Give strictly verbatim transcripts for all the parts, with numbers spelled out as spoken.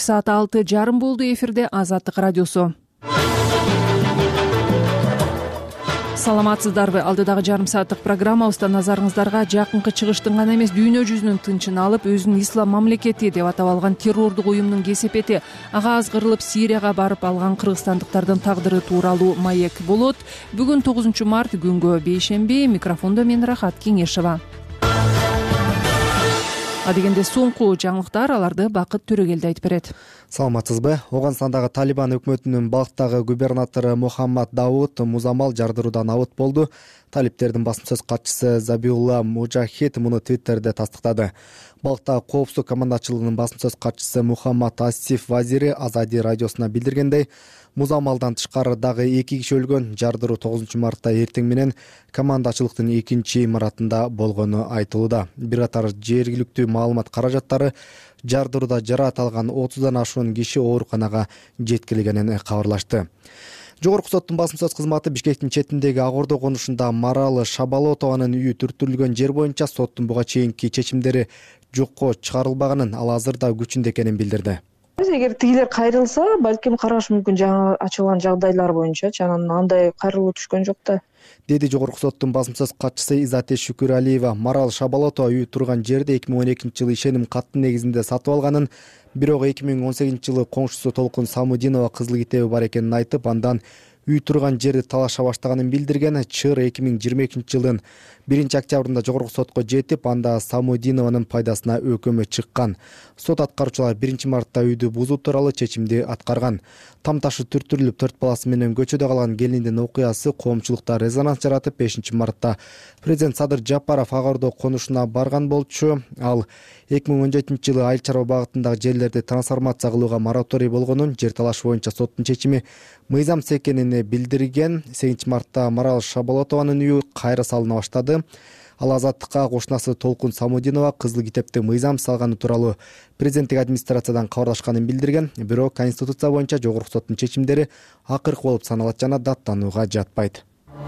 Саат алты жарым болду. Эфирде Азаттык радиосу. Саламатсыздарбы? Алдыдагы жарым сааттык программабызда назарыңыздарга жакынкы чыгыштын гана эмес дүйнө жүзүнүн тынчын алып өзүн ислам мамлекети деп атап алган террордук уюмдун кесепети ага азгырылып Сирияга барып алган кыргызстандыктардын тагдыры тууралуу маек болот. Бүгүн тогузунчу март күнгө бейшемби. Микрофондо мен Рахат Кеңешова. Адегенде соңку жаңылыктар, аларды Бакыт Төрөгелди айтып берет. Саламатсызбы? Оганстандагы Талибан өкмөтүнүн Балктагы губернатору Мухаммад Дауд Музамал жардыруудан абыт болду. Талиптердин басым сөз катчысы Забиулла Мужахид муну Твиттерде тастыктады. Балктагы коопсуздук командачылыгынын басым сөз катчысы Мухаммад Асиф Вазири Азади радиосуна билдиргендей, Музамалдан тышкары дагы эки киши өлгөн. Жардыруу тогузунчу мартта эртең менен командачылыктын экинчи имаратында болгону айтылууда. Бир катар жергиликтүү маалымат каражаттары жардырууда жараат алган отуздан ашуун киши ооруканага жеткирилгенин кабарлашты. Жогорку соттун басым сөз кызматы Бишкектин четиндеги Ак Ордо конушунда Марал Шабалотованын үйү түртүрүлгөн жер боюнча соттун буга чейинки чечимдери жокко чыгарылбаганын, ал азырда күчүндө экенин билдирди. Эгер тигилер кайрылса, балким караш мүмкүн жаңы ачылган жагдайлар боюнча, анан андай кайрылуу түшкөн жок да, деди жогорку соттун басым сөз катчысы Изате Шүкүралиева. Марал Шабалотова үйү турган жерди эки миң он экинчи жылы ишеним каттын негизинде сатып алганын, бирок эки миң он сегизинчи жылы коңшусу Толкун Самудинова кызыл китеби бар экенин айтып, андан үй турган жерди талаша баштаганын билдирген. Чыр эки миң жыйырма экинчи жылдын биринчи октябрында жогорку сотко жетип, анда Самудинованын пайдасына өкүмү чыккан. Сот аткаруучулар биринчи мартта үйдү бузуу тууралуу чечимди аткарган. Там ташы түртүрүлүп төрт баласы менен көчөдө калган келиндин окуясы коомчулукта резонанс жаратып, бешинчи мартта президент Садыр Жапаров Ак Ордо конушуна барган болчу. Ал эки миң он жетинчи жылы айыл чарба багытындагы жерлерди трансформация кылууга мораторий болгонун, жер талаш боюнча соттун чечими мыйзамсыз экенин билдирген. сегизинчи мартта Марал Шабалотованын үйү кайра салына баштады. Ал Азаттыкка кошунасы Толкун Самудинова кызыл китепти мыйзамсыз алганы тууралуу президенттик администрациядан кабарлашканын билдирген. Бирок Конституция боюнча жогорку соттун чечимдери акыркы болуп саналат жана даттанууга жатпайт.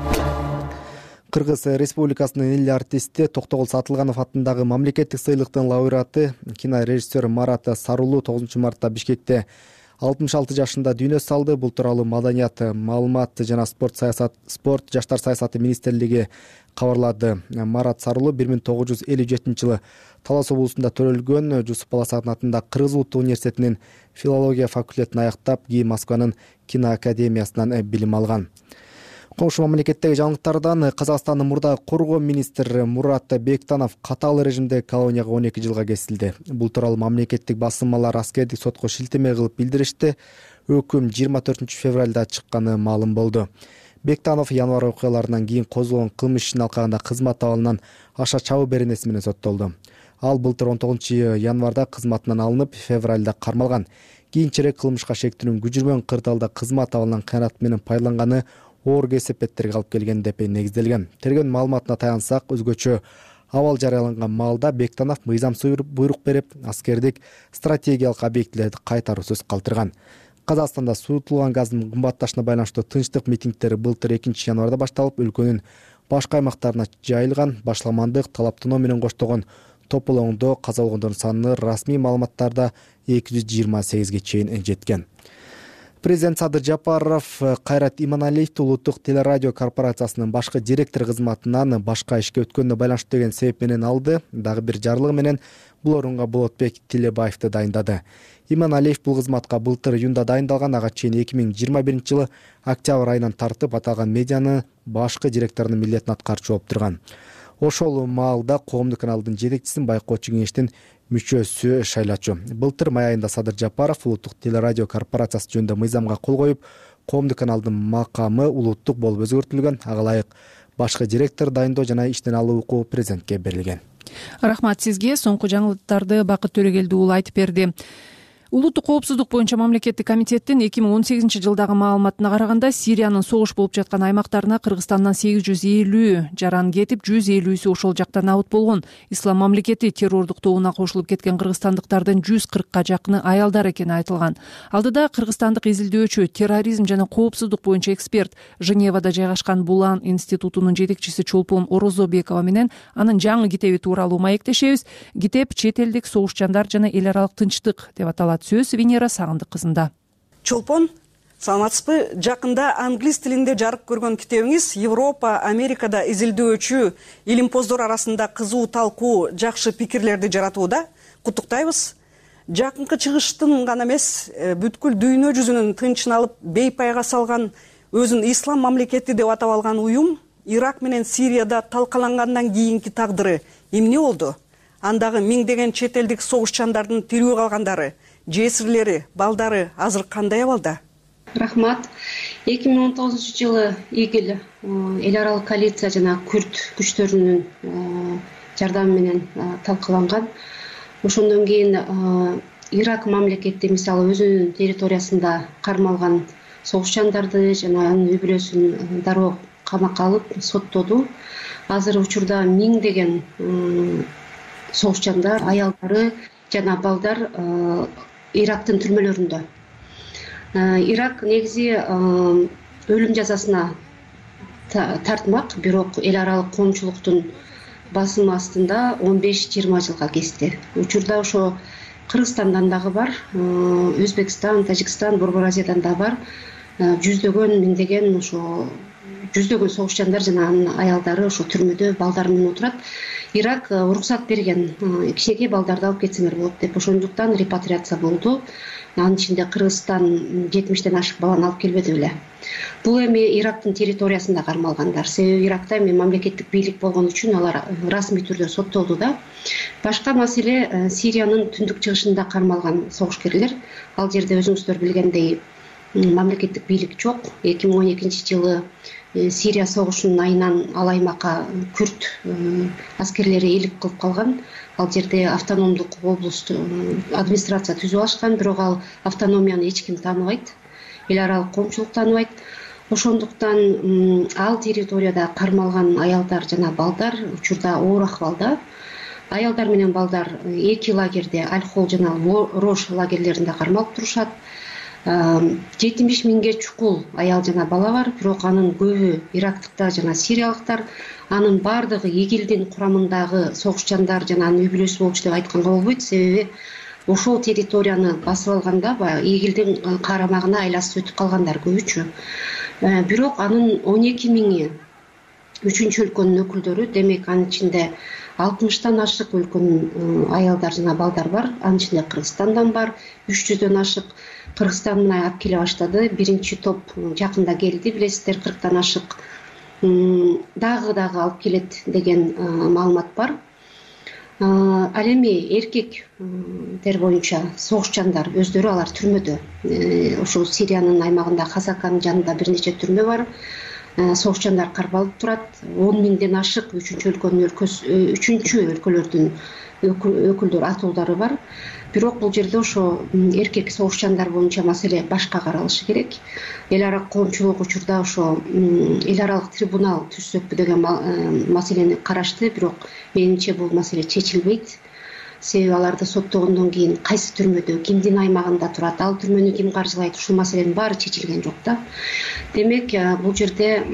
Кыргыз Республикасынын элли артисти Токтогул Сатылганов атындагы мамлекеттик сыйлыктын лауреаты кинорежиссер Марат Сарулуу тогузунчу мартта Бишкекте алтымыш алты жашында дүйнө салды. Бул тууралуу Маданият, маалымат жана спорт саясат спорт жаштар саясаты министрлиги кабарлады. Марат Сарулуу бир миң тогуз жүз элүү жетинчи жылы Талас облусунда төрөлгөн. Жусуп Баласагын атында Кыргыз улуттук университетинин филология факультетин аяктап, кийин Москванын киноакадемиясынан билим алган. Коңшу мамлекеттеги жаңылыктардан Казакстандын мурдагы коргоо министри Мурат Бектанов катаал режимде колонияга он эки жылга кесилди. Бул тууралуу мамлекеттик басылмалар аскердик сотко шилтеме кылып билдиришти. Өкүм жыйырма төртүнчү февралда чыкканы маалым болду. Бектанов январь окуяларынан кийин козголгон кылмыш ишин алкагында кызмат абалынан аша чабуу беренеси менен соттолду. Ал былтыр он тогузунчу январда кызматынан алынып, февралда кармалган. Кийинчерээк кылмышка шектүүнүн күжүрмөн кырдаалда кызмат абалынан кыянат менен пайдаланганы оор кесепеттерге алып келген деп негизделген. Тергөө маалыматына таянсак, өзгөчө абал жарыяланган маалда Бектанов мыйзамсыз буйрук берип, аскердик стратегиялык объектилерди кайтаруусуз калтырган. Казакстанда суутулган газдын кымбатташына байланыштуу тынчтык митингдери былтыр экинчи январда башталып, өлкөнүн башка аймактарына жайылган. Башламандык, талаптануу менен коштогон тополоңдо каза болгондордун саны расмий маалыматтарда эки жүз жыйырма сегизге чейин жеткен. Президент Садыр Жапаров Кайрат Иманалиевди улуттук телерадио корпорациясынын башкы директор кызматынан башка ишке өткөнүнө байланыштуу деген себеп менен алды. Дагы бир жарлыгы менен бул орунга Болотбек Тилебаевди дайындады. Иманалиев бул кызматка былтыр июнда дайындалган. Ага чейин эки миң жыйырма биринчи жылы октябрь айынан тартып аталган медианы башкы директорунун милдетин аткаруучу болуп турган. Ошол маалда коомдук каналдын жетекчисин байкоочу кеңештин мүчөсү шайлачу. Былтыр май айында Садыр Жапаров улуттук телерадио корпорациясы жөнүндө мыйзамга кол коюп, коомдук каналдын макамы улуттук болуп өзгөртүлгөн. Ага ылайык башкы директор дайындоо жана иштен алуу укугу президентке берилген. Рахмат сизге. Соңку жаңылыктарды Бакыт Төрөгелди уулу айтып берди. Улуттук коопсуздук боюнча мамлекеттик комитеттин эки миң он сегизинчи жылдагы маалыматына караганда, Сириянын согуш болуп жаткан аймактарына Кыргызстандан сегиз жүз элүү жаран кетип, жүз элүүсү ошол жактан абыт болгон. Ислам мамлекети террордук тобуна кошулуп кеткен кыргызстандыктардын жүз кыркка жакыны аялдар экени айтылган. Алдыда кыргызстандык изилдөөчү, терроризм жана коопсуздук боюнча эксперт, Женевада жайгашкан Булан институтунун жетекчиси Чолпон Орозобекова менен анын жаңы китеби тууралуу маектешебиз. Китеп чет элдик согушчандар жана эл аралык тынчтык деп аталат. сөз Венера Сагындык кызында. Чолпон, саламатсызбы? Жакында англис тилинде жарык көргөн китебиңиз Европа, Америкада изилдөөчү илимпоздор арасында кызуу талкуу, жакшы пикирлерди жаратууда. Куттуктайбыз. Жакынкы чыгыштын гана эмес, бүткүл дүйнө жүзүнүн тынчын алып бейпайга салган, өзүн ислам мамлекети деп атап алган уюм Ирак менен Сирияда талкалангандан кийинки тагдыры эмне болду? Андагы миңдеген чет элдик согушчандардын тирүү калгандары, жесирлери, балдары азыр кандай абалда? Рахмат. эки миң он тогузунчу жылы ИГИЛ эл аралык коалиция жана күрд күчтөрүнүн жардамы менен талкаланган. Ошондон кийин Ирак мамлекети мисалы өзүнүн территориясында кармалган согушчандарды жана анын үй-бүлөсүн дароо камакка алып соттоду. Азыр учурда миңдеген согушчандар, аялдары жана балдар Ирактын түрмөлөрүндө. Ирак негизи өлүм жазасына тартмак, бирок эл аралык коомчулуктун басымы астында он беш жыйырма жылга кести. Учурда ошо Кыргызстандан дагы бар, Өзбекстан, Тажикстан, Борбор Азиядан да бар. Жүздөгөн, миңдеген ошо жүздөгөн согушчандар жана анын аялдары ошо түрмөдө балдары менен отурат. Ирак уруксат берген, кичинекей балдарды алып кетсеңер болот деп, ошондуктан репатриация болду. Анын ичинде Кыргызстан жетимиштен ашык баланы алып келбеди беле. Бул эми Ирактын территориясында кармалгандар. Себеби Иракта эми мамлекеттик бийлик болгон үчүн алар расмий түрдө соттолду да. Башка маселе Сириянын түндүк чыгышында кармалган согушкерлер. Ал жерде өзүңүздөр билгендей мамлекеттик бийлик жок. эки миң он экинчи жылы Сирия согушунун айынан ал аймакка күрд аскерлери элик кылып калган. Ал жерде автономдук облусту администрация түзүп алышкан, бирок ал автономияны эч ким тааныбайт. Эл аралык коомчулук тааныбайт. Ошондуктан ал территорияда кармалган аялдар жана балдар учурда оор акыбалда. Аялдар менен балдар эки лагерде, Аль-Хол жана Рош лагерлеринде кармалып турушат. жетимиш миңге чукул аял жана бала бар, бирок анын көбү ирактыктар жана сириялыктар. Анын бардыгы ИГИЛдин курамындагы согушчандар жана анын үй-бүлөсү болчу деп айтканга болбойт. Себеби ошол территорияны басып алганда баягы ИГИЛдин карамагына айласып өтүп калгандар көбүчө. Бирок анын он эки миңи үчүнчү өлкөнүн өкүлдөрү, демек анын ичинде алтымыштан ашык өлкөнүн аялдар жана балдар бар. Анын ичинде Кыргызстандан бар, үч жүздөн ашык. Кыргызстан мына алып келе баштады. Биринчи топ жакында келди, билесиздер, кырктан ашык. Дагы дагы алып келет деген маалымат бар. Ал эми эркектер боюнча согушчандар өздөрү алар түрмөдө. Ошол Сириянын аймагында Хасаканын жанында бир нече түрмө бар. Согушчандар кармалып турат. он миңден ашык үчүнчү өлкөнүн өлкөсү, үчүнчү өлкөлөрдүн өкүлдөр атуулдары бар. Бирок бул жерде ошо эркек согушчандар боюнча маселе башка каралышы керек. Эл аралык коомчулук учурда ошо эл аралык трибунал түзсөкпү деген маселени карашты, бирок менимче бул маселе чечилбейт. Себеби аларды соттогондон кийин кайсы түрмөдө, кимдин аймагында турат, ал түрмөнү ким каржылайт, ушул маселенин баары чечилген жок да. Демек бул жерде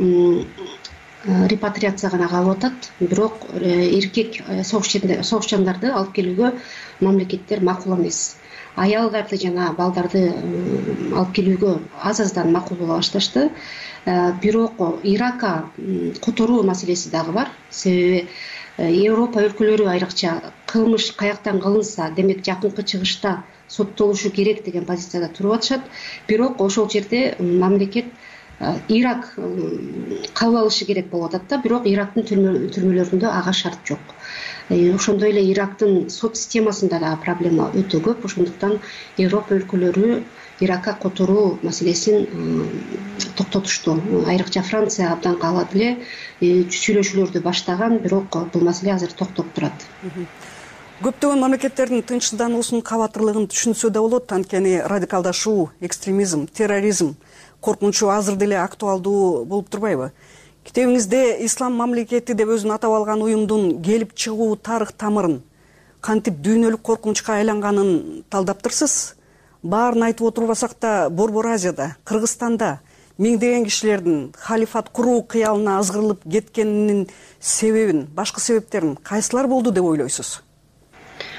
репатриация гана калып атат, бирок эркек согушчандарды алып келүүгө мамлекеттер макул эмес. Аялдарды жана балдарды алып келүүгө аз-аздан макул боло башташты. Бирок Иракка которуу маселеси дагы бар. Себеби Европа өлкөлөрү айрыкча кылмыш каяктан кылынса, демек жакынкы чыгышта соттолушу керек деген позицияда туруп атышат. Бирок ошол жерде мамлекет Ирак кабыл алышы керек болуп атат да, бирок Ирактын түрмөлөрүндө ага шарт жок. Ошондой эле Ирактын сот системасында да проблема өтө көп. Ошондуктан Европа өлкөлөрү Иракка которуу маселесин токтотушту. Айрыкча Франция абдан каалап эле сүйлөшүүлөрдү баштаган, бирок бул маселе азыр токтоп турат. Көптөгөн мамлекеттердин тынчсыздануусунун кабатырлыгын түшүнсө да болот, анткени радикалдашуу, экстремизм, терроризм коркунучу азыр деле актуалдуу болуп турбайбы? Китебиңизде ислам мамлекети деп өзүн атап алган уюмдун келип чыгуу тарых тамырын, кантип дүйнөлүк коркунучка айланганын талдаптырсыз. Баарын айтып отурбасак да, Борбор Азияда, Кыргызстанда миңдеген кишилердин халифат куруу кыялына азгырылып кеткенинин себебин, башкы себептерин кайсылар болду деп ойлойсуз?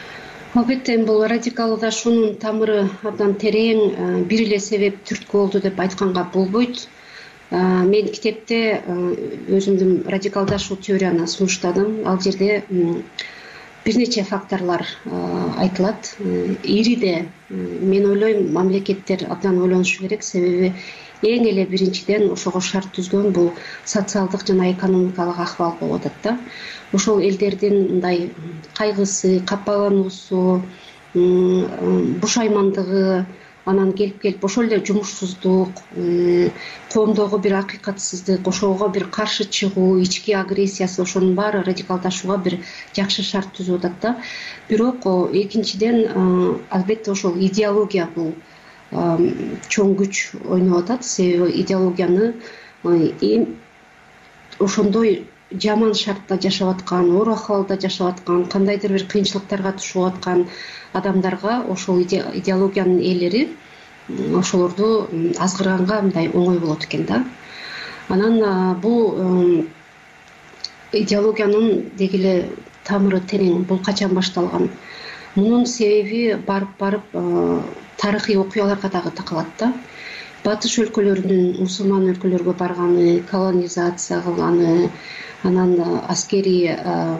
албетте бул радикалдашуунун тамыры абдан терең, бир эле себеп түрткү болду деп айтканга болбойт. Мен китепте өзүмдүн радикалдашуу теорияны сунуштадым. Ал жерде бир нече факторлор айтылат. Ириде мен ойлойм мамлекеттер абдан ойлонушу керек, себеби эң эле биринчиден ошого шарт түзгөн бул социалдык жана экономикалык акыбал болуп атат да. Ошол элдердин мындай кайгысы, капалануусу, бушаймандыгы, анан келип келип ошол эле жумушсуздук, коомдогу бир акыйкатсыздык, ошого бир каршы чыгуу, ички агрессиясы, ошонун баары радикалдашууга бир жакшы шарт түзүп атат да. Бирок экинчиден албетте ошол идеология бул чоң күч ойноп атат, себеби идеологияны ошондой жаман шартта жашап аткан, оор акыбалда жашап аткан, кандайдыр бир кыйынчылыктарга тушуп аткан адамдарга ошол идеологиянын ээлери ошолорду азгырганга мындай оңой болот экен да. Анан бул идеологиянын деги эле тамыры терең. Бул качан башталган? Мунун себеби барып барып тарыхый окуяларга дагы такалат да. Батыш өлкөлөрүнүн мусулман өлкөлөргө барганы, колонизация кылганы, анан аскерий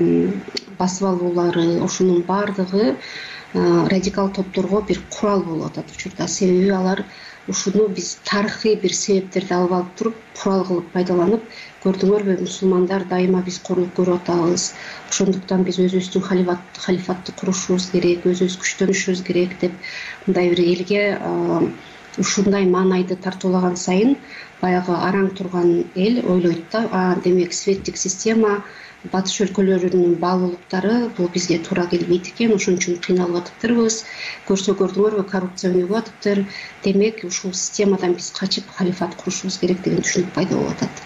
басып алуулары, ошонун баардыгы радикал топторго бир курал болуп атат учурда. Себеби алар ушуну биз тарыхый бир себептерди алып алып туруп, курал кылып пайдаланып, көрдүңөрбү, мусулмандар дайыма биз корлук көрүп атабыз, ошондуктан биз өзүбүздүн халифатты курушубуз керек, өзүбүз күчтөнүшүбүз керек деп мындай бир элге ушундай маанайды тартуулаган сайын баягы араң турган эл ойлойт да, демек светтик система, батыш өлкөлөрүнүн баалуулуктары бул бизге туура келбейт экен, ошон үчүн кыйналып атыптырбыз, көрсө көрдүңөрбү, коррупция өнүгүп атыптыр, демек ушул системадан биз качып халифат курушубуз керек деген түшүнүк пайда болуп атат.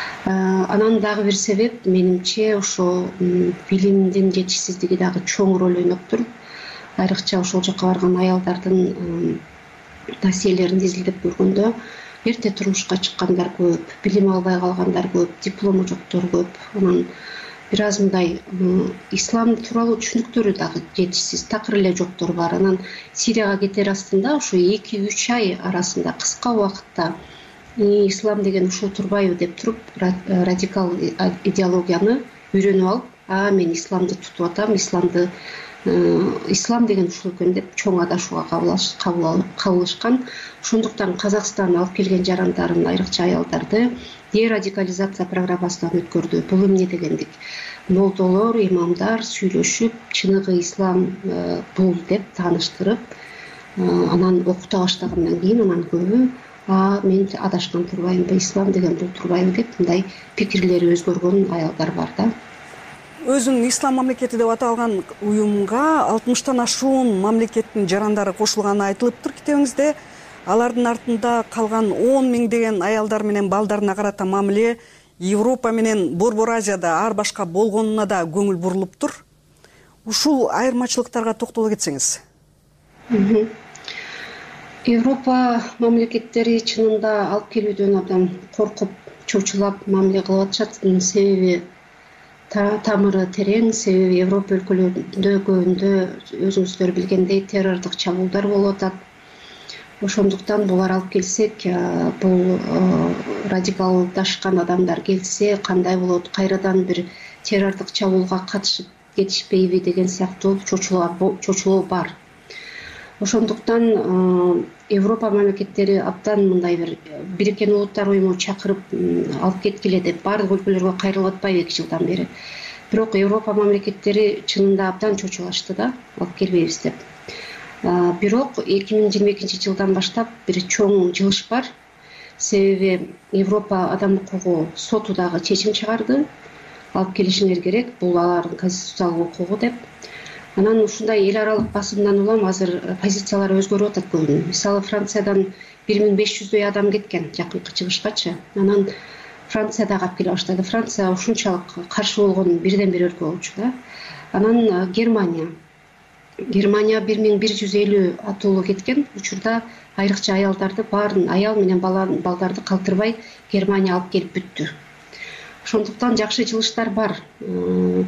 Анан дагы бир себеп менимче ошо билимдин жетишсиздиги дагы чоң роль ойноптур. Айрыкча ошол жака барган аялдардын досьелерин изилдеп көргөндө эрте турмушка чыккандар көп, билим албай калгандар көп, диплому жоктор көп. Анан бир аз мындай ислам тууралуу түшүнүктөрү дагы жетишсиз, такыр эле жоктор бар. Анан Сирияга кетер астында ошо эки үч ай арасында кыска убакытта ислам деген ушул турбайбы деп туруп радикал идеологияны үйрөнүп алып, а мен исламды тутуп атам, исламды ислам деген ушул экен деп чоң адашууга кабыл алышкан. Ошондуктан Казакстан алып келген жарандарын, айрыкча аялдарды дерадикализация программасынан өткөрдү. Бул эмне дегендик? Молдолор, имамдар сүйлөшүп, чыныгы ислам бул деп тааныштырып, анан окута баштагандан кийин анан көбү а мен адашкан турбаймынбы, ислам деген бул турбайбы деп мындай пикирлери өзгөргөн аялдар бар да. Өзүн ислам мамлекети деп аталган уюмга алтымыштан ашуун мамлекеттин жарандары кошулганы айтылыптыр китебиңизде. Алардын артында калган он миңдеген аялдар менен балдарына карата мамиле Европа менен Борбор Азияда ар башка болгонуна да көңүл бурулуптур. Ушул айырмачылыктарга токтоло кетсеңиз. Европа мамлекеттери чынында алып келүүдөн абдан коркуп, чочулап мамиле кылып атышат. Себеби тамыры терең, себеби Европа өлкөлөрүндө көбүндө өзүңүздөр билгендей террордук чабуулдар болуп атат. Ошондуктан булар алып келсек, бул радикалдашкан адамдар келсе кандай болот, кайрадан бир террордук чабуулга катышып кетишпейби деген сыяктуу чочулоо бар. Ошондуктан Европа мамлекеттери абдан мындай бир Бириккен Улуттар уюму чакырып алып кеткиле деп баардык өлкөлөргө кайрылып атпайбы эки жылдан бери. Бирок Европа мамлекеттери чынында абдан чочулашты да, алып келбейбиз деп. Бирок эки миң жыйырма экинчи жылдан баштап бир чоң жылыш бар. Себеби Европа адам укугу соту дагы чечим чыгарды. Алып келишиңер керек, бул алардын конституциялык укугу деп. Анан ушундай эл аралык басымдан улам азыр позициялар өзгөрүп атат көбүнү. Мисалы Франциядан бир миң беш жүздөй адам кеткен жакынкы чыгышкачы. Анан Франция дагы алып келе баштады. Франция ушунчалык каршы болгон бирден бир өлкө болчу да. Анан Германия. Германия бир миң бир жүз элүү атуулу кеткен. Учурда айрыкча аялдарды баарын, аял менен балдарды калтырбай Германия алып келип бүттү. Ошондуктан жакшы жылыштар бар.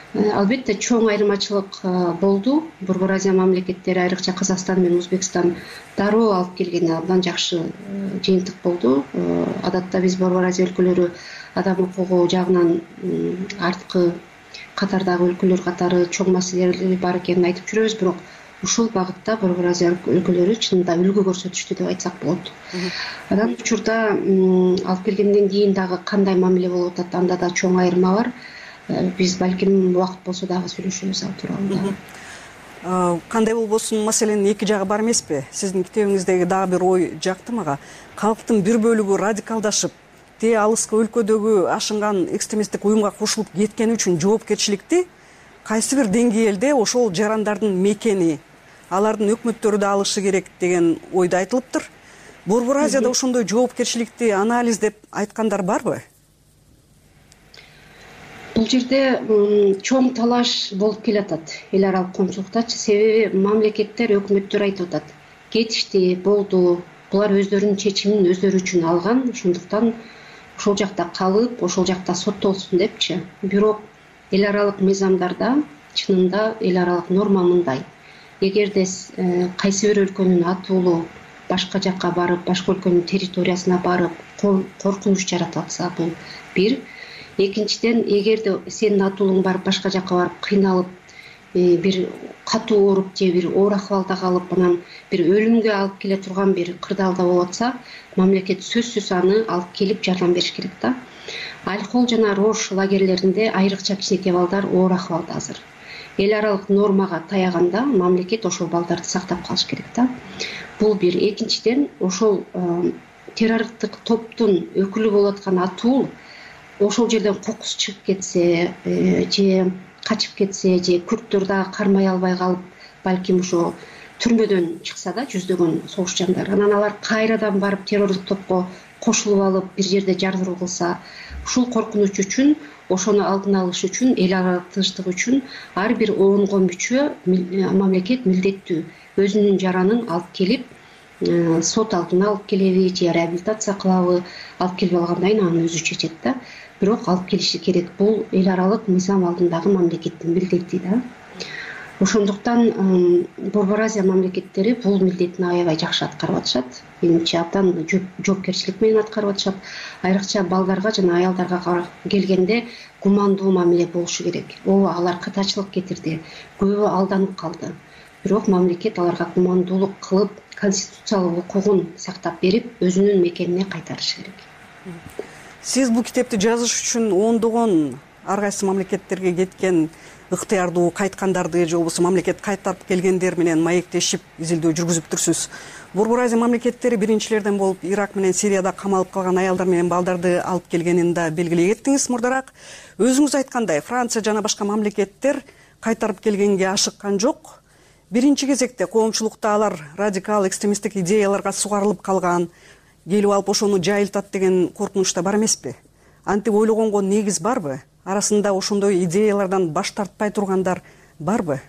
Албетте чоң айырмачылык болду. Борбор Азия мамлекеттери, айрыкча Казакстан менен Өзбекстан дароо алып келгени абдан жакшы жыйынтык болду. Адатта биз Борбор Азия өлкөлөрү адам укугу жагынан арткы катардагы өлкөлөр катары чоң маселелери бар экенин айтып жүрөбүз, бирок ушул багытта Борбор Азия өлкөлөрү чынында үлгү көрсөтүштү деп айтсак болот. Анан учурда алып келгенден кийин дагы кандай мамиле болуп атат, анда да чоң айырма бар. Биз балким убакыт болсо дагы сүйлөшөбүз ал тууралуу. Кандай болбосун, маселенин эки жагы бар эмеспи? Сиздин китебиңиздеги дагы бир ой жакты мага. Калктын бир бөлүгү радикалдашып, те алыскы өлкөдөгү ашынган экстремисттик уюмга кошулуп кеткени үчүн жоопкерчиликти кайсы бир деңгээлде ошол жарандардын мекени, алардын өкмөттөрү да алышы керек деген ойдо айтылыптыр. Борбор Азияда ошондой жоопкерчиликти анализдеп айткандар барбы? Бул жерде чоң талаш болуп келатат эл аралык коомчулуктачы. Себеби мамлекеттер, өкмөттөр айтып атат, кетишти, болду, булар өздөрүнүн чечимин өздөрү үчүн алган, ошондуктан ошол жакта калып, ошол жакта соттолсун депчи. Бирок эл аралык мыйзамдарда чынында эл аралык норма мындай: эгерде кайсы бир өлкөнүн атуулу башка жакка барып, башка өлкөнүн территориясына барып коркунуч жаратып атса, бул бир. Экинчиден, эгерде сенин атуулуң барып башка жакка барып кыйналып, бир катуу ооруп же бир оор акыбалда калып, анан бир өлүмгө алып келе турган бир кырдаалда болуп атса, мамлекет сөзсүз аны алып келип жардам бериш керек да. Алхол жана Рош лагерлеринде айрыкча кичинекей балдар оор акыбалда азыр. Эл аралык нормага таяганда мамлекет ошол балдарды сактап калыш керек да. Бул бир. Экинчиден, ошол террористтик топтун өкүлү болуп аткан атуул ошол жерден кокус чыгып кетсе, же качып кетсе, же күрттөр дагы кармай албай калып, балким ошо түрмөдөн чыкса да жүздөгөн согушчандар, анан алар кайрадан барып террорлук топко кошулуп алып бир жерде жардыруу кылса, ушул коркунуч үчүн, ошону алдын алыш үчүн, эл аралык тынчтык үчүн ар бир оонго мүчө мамлекет милдеттүү өзүнүн жаранын алып келип, сот алдына алып келеби же реабилитация кылабы, алып келип алгандан кийин аны өзү чечет да. Бирок алып келиши керек. Бул эл аралык мыйзам алдындагы мамлекеттин милдети да. Ошондуктан Борбор Азия мамлекеттери бул милдетин аябай жакшы аткарып атышат. Менимче абдан жоопкерчилик менен аткарып атышат. Айрыкча балдарга жана аялдарга келгенде гумандуу мамиле болушу керек. Ооба, алар катачылык кетирди, көбү алданып калды. Бирок мамлекет аларга гумандуулук кылып, конституциялык укугун сактап берип, өзүнүн мекенине кайтарышы керек. Сиз бул китепти жазыш үчүн ондогон ар кайсы мамлекеттерге кеткен ыктыярдуу кайткандарды же болбосо мамлекет кайтарып келгендер менен маектешип изилдөө жүргүзүптүрсүз. Борбор Азия мамлекеттери биринчилерден болуп Ирак менен Сирияда камалып калган аялдар менен балдарды алып келгенин да белгилей кеттиңиз мурдараак. Өзүңүз айткандай, Франция жана башка мамлекеттер кайтарып келгенге ашыккан жок. Биринчи кезекте коомчулукта алар радикал экстремисттик идеяларга сугарылып калган, келип алып ошону жайылтат деген коркунучта бар эмеспи? Антип ойлогонго негиз барбы? Арасында ошондой идеялардан баш тартпай тургандар барбы?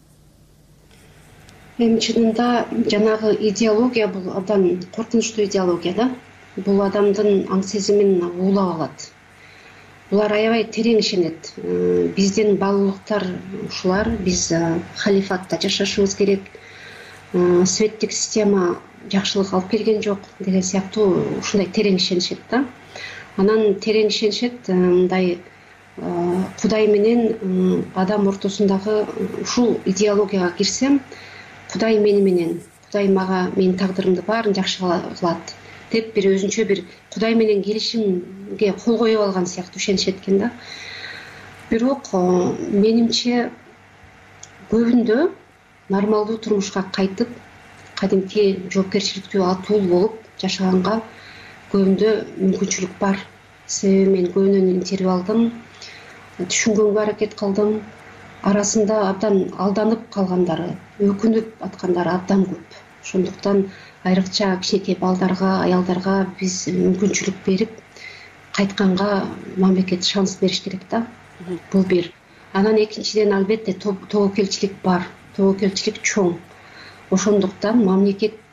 Эми чынында жанагы идеология бул абдан коркунучтуу идеология да. Бул адамдын аң сезимин уулап алат. Булар аябай терең ишенет. Биздин баалуулуктар ушулар, биз халифатта жашашыбыз керек, светтик система жакшылык алып келген жок деген сыяктуу ушундай терең ишенишет да. Анан терең ишенишет мындай Кудай менен адам ортосундагы ушул идеологияга кирсем, Кудай мени менен, Кудай мага менин тагдырымды баарын жакшы кылат деп бир өзүнчө бир Кудай менен келишимге кол коюп алган сыяктуу ишенишет экен да. Бирок менимче көбүндө нормалдуу турмушка кайтып, кадимки жоопкерчиликтүү атуул болуп жашаганга көбүндө мүмкүнчүлүк бар. Себеби мен көбүнөн интервью алдым, түшүнгөнгө аракет кылдым. Арасында абдан алданып калгандары, өкүнүп аткандары абдан көп. Ошондуктан айрыкча кичинекей балдарга, аялдарга биз мүмкүнчүлүк берип, кайтканга мамлекет шанс бериш керек да. Бул бир. Анан экинчиден албетте тобокелчилик бар, тобокелчилик чоң. Ошондуктан мамлекет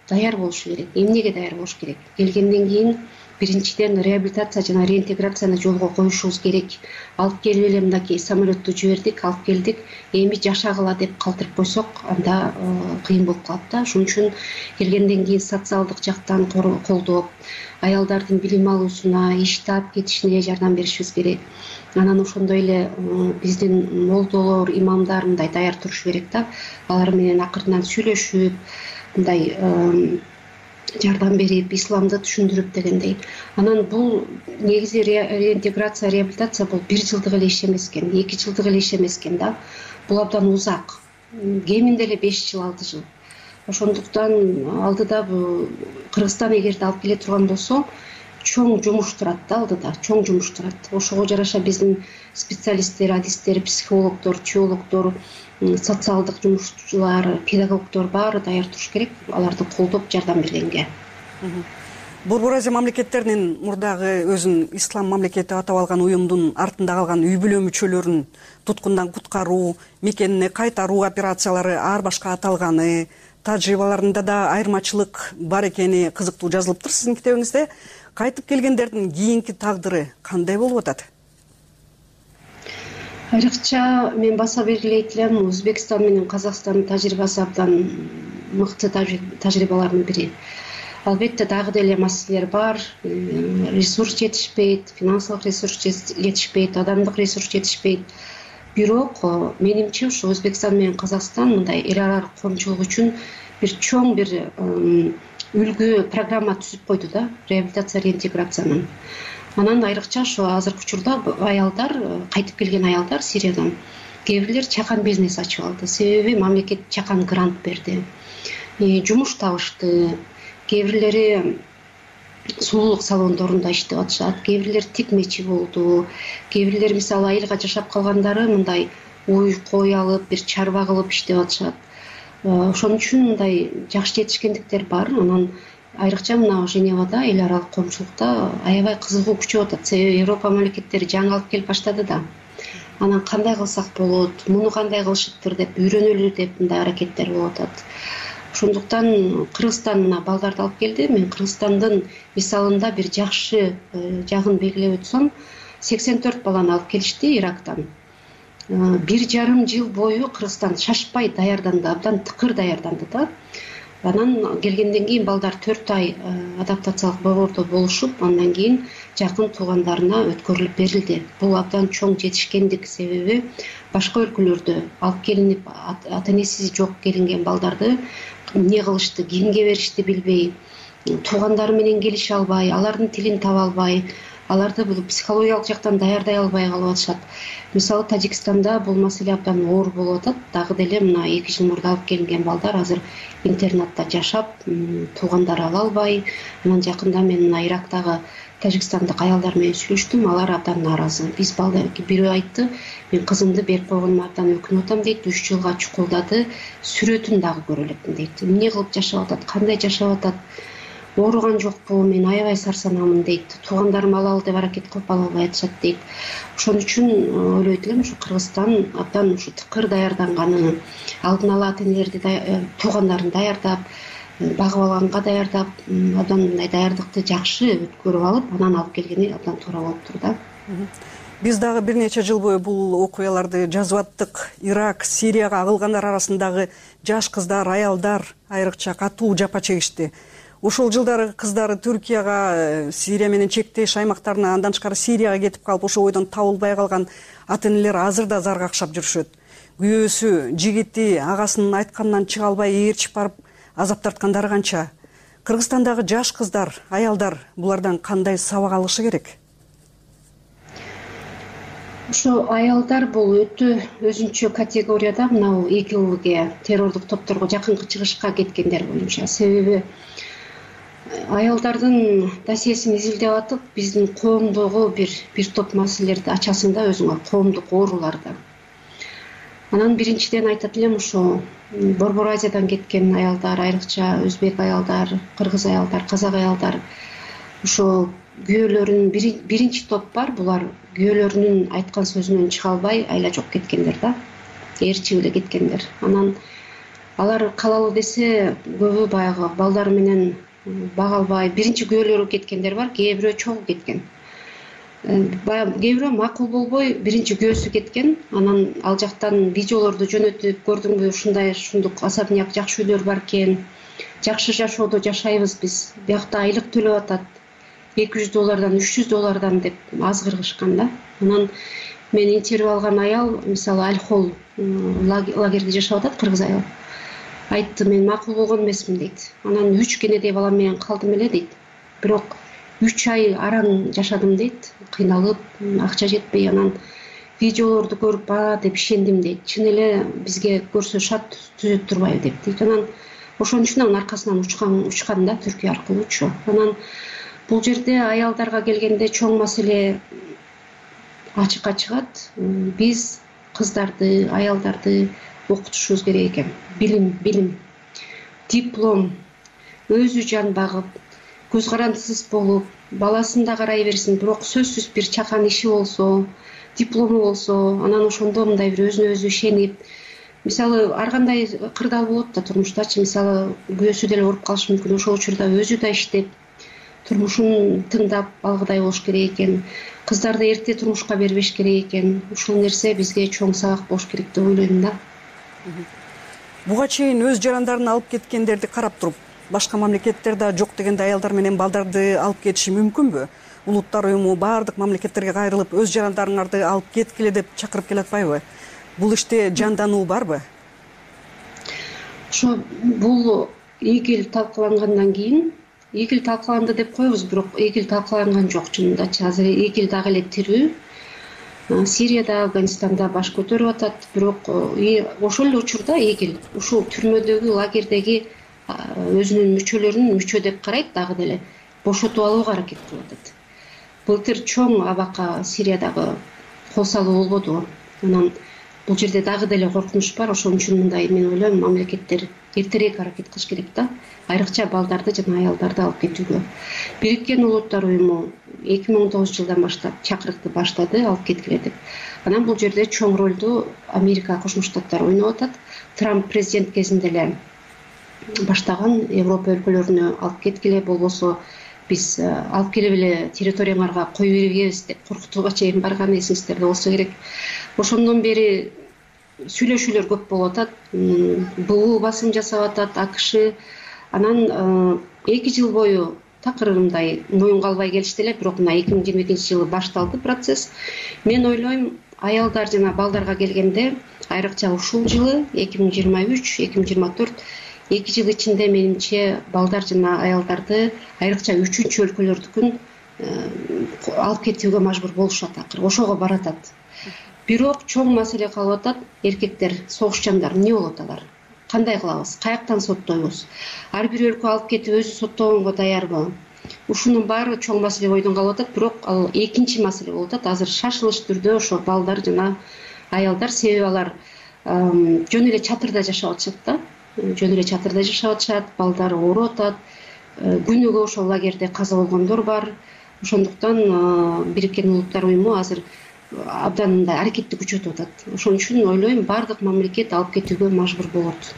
даяр болушу керек. эмнеге даяр болуш керек? Келгенден кийин биринчиден реабилитация жана реинтеграцияны жолго коюшубуз керек. Алып келип эле мынакей самолетту жибердик, алып келдик, эми жашагыла деп калтырып койсок, анда кыйын болуп калат да. Ошон үчүн келгенден кийин социалдык жактан колдоп, аялдардын билим алуусуна, иш таап кетишине жардам беришибиз керек. Анан ошондой эле биздин молдолор, имамдар мындай даяр турушу керек да. Алар менен акыртынан сүйлөшүп, мындай жардам берип, исламды түшүндүрүп дегендей. Анан бул негизи реинтеграция, реабилитация бул бир жылдык эле иш эмес экен, эки жылдык эле иш эмес экен да. Бул абдан узак. Кеминде эле беш жыл, алты жыл. Ошондуктан алдыда бул Кыргызстан эгерде алып келе турган болсо, чоң жумуш турат да алдыда, чоң жумуш турат. Ошого жараша биздин специалисттер, адистер, психологдор, теологдор, социалдык жумушчулар, педагогдор баары даяр туруш керек, аларды колдоп жардам бергенге. Борбор Азия мамлекеттеринин мурдагы өзүн ислам мамлекети атап алган уюмдун артында калган үй бүлө мүчөлөрүн туткундан куткаруу, мекенине кайтаруу операциялары ар башка аталганы, тажрыйбаларында да айырмачылык бар экени кызыктуу жазылыптыр сиздин китебиңизде. Кайтып келгендердин кийинки тагдыры кандай болуп атат? Айрыкча мен баса белгилейт элем, Өзбекстан менен Казакстандын тажрыйбасы абдан мыкты тажрыйбалардын бири. Албетте дагы деле маселелер бар, ресурс жетишпейт, финансылык ресурс жетишпейт, адамдык ресурс жетишпейт. Бирок менимче ушу Өзбекстан менен Казакстан мындай эл аралык коомчулук үчүн бир чоң бир үлгү программа түзүп койду да, реабилитация, реинтеграциянын. Анан айрыкча ошо азыркы учурда аялдар, кайтып келген аялдар Сириядан кээ бирлер чакан бизнес ачып алды. Себеби мамлекет чакан грант берди. Жумуш табышты. Кээ бирлери сулуулук салондорунда иштеп атышат, кээ бирлер тикмечи болду. Кээ бирлер мисалы айылга жашап калгандары мындай уй кой алып, бир чарба кылып иштеп атышат. Ошон үчүн мындай жакшы жетишкендиктер бар. Анан айрыкча мына Женевада эл аралык коомчулукта аябай кызыгуу күчөп атат. Себеби Европа мамлекеттери жаңы алып келип баштады да. Анан кандай кылсак болот, муну кандай кылышыптыр деп, үйрөнөлү деп мындай аракеттер болуп атат. Ошондуктан Кыргызстан мына балдарды алып келди. Мен Кыргызстандын мисалында бир жакшы жагын белгилеп өтсөм, сексен төрт баланы алып келишти Ирактан. Бир жарым жыл бою Кыргызстан шашпай даярданды, абдан тыкыр даярданды да. Анан келгенден кийин балдар төрт ай адаптациялык борбордо болушуп, андан кийин жакын туугандарына өткөрүлүп берилди. Бул абдан чоң жетишкендик, себеби башка өлкөлөрдө алып келинип ата-энеси жок келинген балдарды эмне кылышты, кимге беришти билбей, туугандары менен келише албай, алардын тилин таба албай, аларды бул психологиялык жактан даярдай албай калып атышат. Мисалы Тажикстанда бул маселе абдан оор болуп атат. Дагы деле мына эки жыл мурда алып келинген балдар азыр интернатта жашап, туугандары ала албай. Анан жакында мен мына Ирактагы тажикстандык аялдар менен сүйлөштүм, алар абдан нааразы. Биз балдар бирөө айтты, мен кызымды берип койгонума абдан өкүнүп атам дейт, үч жылга чукулдады, сүрөтүн дагы көрө элекмин дейт. Эмне кылып жашап атат, кандай жашап атат? Ооруган жокпу, мен аябай сарсанамын дейт. Туугандарым алалы деп аракет кылып ала албай атышат дейт. Ошон үчүн ойлойт элем, ушу Кыргызстан абдан ушу тыкыр даярданганы, алдын ала ата-энелерди, туугандарын даярдап, багып алганга даярдап, абдан мындай даярдыкты жакшы өткөрүп алып, анан алып келгени абдан туура болуптур да. Биз дагы бир нече жыл бою бул окуяларды жазып аттык. Ирак, Сирияга агылгандар арасындагы жаш кыздар, аялдар айрыкча катуу жапа чегишти. Ушул жылдары кыздары Түркияга, Сирия менен чектеш аймактарына, андан тышкары Сирияга кетип калып, ошол бойдон табылбай калган ата-энелер азыр да зар какшап жүрүшөт. Күйөөсү, жигити агасынын айтканынан чыга албай ээрчип барып азап тарткандары канча. Кыргызстандагы жаш кыздар, аялдар булардан кандай сабак алышы керек? Ошо аялдар бул өтө өзүнчө категорияда, мына ИГИЛге, террордук топторго жакынкы чыгышка кеткендер боюнча. Себеби аялдардын досьесин изилдеп атып, биздин коомдогу бир бир топ маселелерди ачасың да өзүңө, коомдук ооруларды. Анан биринчиден айтат элем, ошо Борбор Азиядан кеткен аялдар, айрыкча өзбек аялдар, кыргыз аялдар, казак аялдар, ошо күйөөлөрүнүн биринчи топ бар, булар күйөөлөрүнүн айткан сөзүнөн чыга албай айла жок кеткендер да, ээрчип эле кеткендер. Анан алар калалуу десе көбү баягы балдары менен бага албай биринчи күйөөлөрү кеткендер бар, кээ бирөө чогуу кеткен. Баягы кээ бирөө макул болбой биринчи күйөөсү кеткен, анан ал жактан видеолорду жөнөтүп көрдүңбү, ушундай ушундук особняк жакшы үйлөр бар экен, жакшы жашоодо жашайбыз биз, биякта айлык төлөп атат, эки жүз доллардан үч жүз доллардан деп аз кыргышкан да. Анан мен интервью алган аял, мисалы Альхол лагерде жашап атат, кыргыз аял. Айтты, мен макул болгон эмесмин дейт. Анан үч кенедей балам менен калдым эле дейт. Бирок үч ай араң жашадым дейт, кыйналып, акча жетпей, анан видеолорду көрүп баа деп ишендим дейт. Чын эле бизге көрсө шат түзөт турбайбы деп дейт. Анан ошонун аркасынан учкан учкан да, Түркия аркылуу учу. Анан бул жерде аялдарга келгенде чоң маселе ачыкка чыгат. Биз кыздарды, аялдарды окутушубуз керек экен. Билим, билим, диплом, өзү жан багып, көз карандысыз болуп, баласын да карай берсин, бирок сөзсүз бир чакан иши болсо, диплому болсо, анан ошондо мындай бир өзүнө өзү ишенип, мисалы ар кандай кырдаал болот да турмуштачы, мисалы күйөөсү деле ооруп калышы мүмкүн, ошол учурда өзү да иштеп, турмушун тыңдап алгыдай болуш керек экен. Кыздарды эрте турмушка бербеш керек экен. Ушул нерсе бизге чоң сабак болуш керек деп ойлойм да. Буга чейин өз жарандарын алып кеткендерди карап туруп, башка мамлекеттерде жок дегенде аялдар менен балдарды алып кетиши мүмкүнбү? Улуттар уюму баардык мамлекеттерге кайрылып, өз жарандарыңарды алып кеткиле деп чакырып келатпайбы? Бул иште жандануу барбы? Ошо бул ийгил талкалангандан кийин, ийгил талкаланды деп коебуз, бирок ийгил талкаланган жок чынындачы. Азыр ийгил дагы эле тирүү. Сирияда, Афганистанда баш көтөрүп атат, бирок ошол эле учурда ийгил ушул түрмөдөгү, лагердеги өзүнүн мүчөлөрүн мүчө деп карайт, дагы деле бошотуп алууга аракет кылып атат. Былтыр чоң абакка Сириядагы кол салуу болбодубу? Анан бул жерде дагы деле коркунуч бар. Ошон үчүн мындай мен ойлойм, мамлекеттер эртерээк аракет кылыш керек да, айрыкча балдарды жана аялдарды алып кетүүгө. Бириккен Улуттар уюму эки миң он тогузунчу жылдан баштап чакырыкты баштады, алып кеткиле деп. Анан бул жерде чоң ролду Америка Кошмо Штаттары ойноп атат. Трамп президент кезинде эле баштаган, Европа өлкөлөрүнө алып кеткиле, болбосо биз алып келип эле территорияңарга кое бергебиз деп коркутууга чейин барган, эсиңиздерде болсо керек. Ошондон бери сүйлөшүүлөр көп болуп атат. БУ басым жасап атат, АКШ. Анан эки жыл бою такыр мындай моюнга албай келишти эле, бирок мына эки миң жыйырма экинчи жылы башталды процесс. Мен ойлойм, аялдар жана балдарга келгенде, айрыкча ушул жылы эки миң жыйырма үч эки миң жыйырма төрт эки жыл ичинде менимче балдар жана аялдарды айрыкча үчүнчү өлкөлөрдүкүн алып кетүүгө мажбур болушат, акыры ошого баратат. Бирок чоң маселе калып атат. Эркектер, согушчандар эмне болот алар? Кандай кылабыз? Каяктан соттойбуз? Ар бир өлкө алып кетип өзү соттогонго даярбы? Ушунун баары чоң маселе бойдон калып атат, бирок ал экинчи маселе болуп атат. Азыр шашылыш түрдө ошо балдар жана аялдар, себеби алар жөн эле чатырда жашап атышат да. Жөн эле чатырда жашап атышат, балдары ооруп атат. Күнүгө ошол лагерде каза болгондор бар. Ошондуктан Бириккен Улуттар уюму азыр абдан мындай аракетти күчөтүп атат. Ошон үчүн ойлойм, баардык мамлекет алып кетүүгө мажбур болот.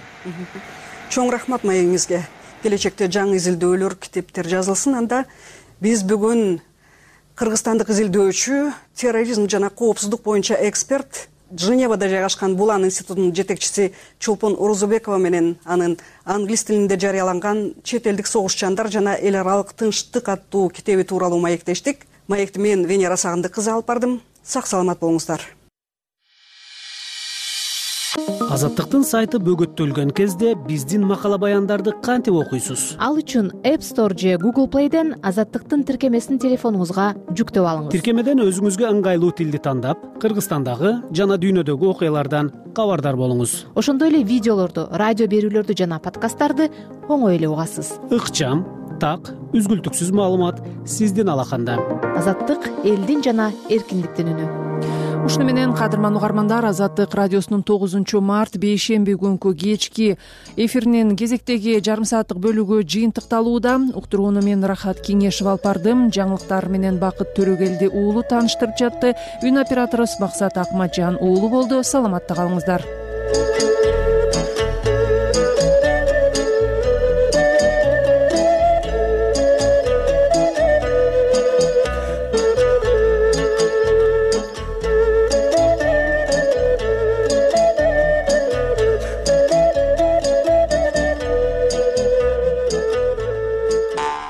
Чоң рахмат маегиңизге. Келечекте жаңы изилдөөлөр, китептер жазылсын. Анда биз бүгүн кыргызстандык изилдөөчү, терроризм жана коопсуздук боюнча эксперт, Женевада жайгашкан Булан институтунун жетекчиси Чолпон Орозобекова менен анын англис тилинде жарыяланган Чет элдик согушчандар жана эл аралык тынчтык аттуу китеби тууралуу маектештик. Маекти мен Венера Сагындык кызы алып бардым. Сак саламат болуңуздар. Азаттыктын сайты бөгөттөлгөн кезде биздин макала баяндарды кантип окуйсуз? Ал үчүн App Store же Google Play'ден Азаттыктын тиркемесин телефонуңузга жүктөп алыңыз. Тиркемеден өзүңүзгө ыңгайлуу тилди тандап, Кыргызстандагы жана дүйнөдөгү окуялардан кабардар болуңуз. Ошондой эле видеолорду, радио берүүлөрдү жана подкасттарды оңой эле угасыз. Ыкчам, так, үзгүлтүксүз маалымат сиздин алаканда. Азаттык элдин жана эркиндиктин үнү. Ушуну менен кадырман угармандар, Азаттык радиосунун тогузунчу март бейшемби күнкү кечки эфиринин кезектеги жарым сааттык бөлүгү жыйынтыкталууда. Уктурууну мен Рахат Кеңешев алып бардым. Жаңылыктар менен Бакыт Төрөгелди уулу тааныштырып жатты. Үн операторубуз Максат Акматжан уулу болду. Саламатта калыңыздар.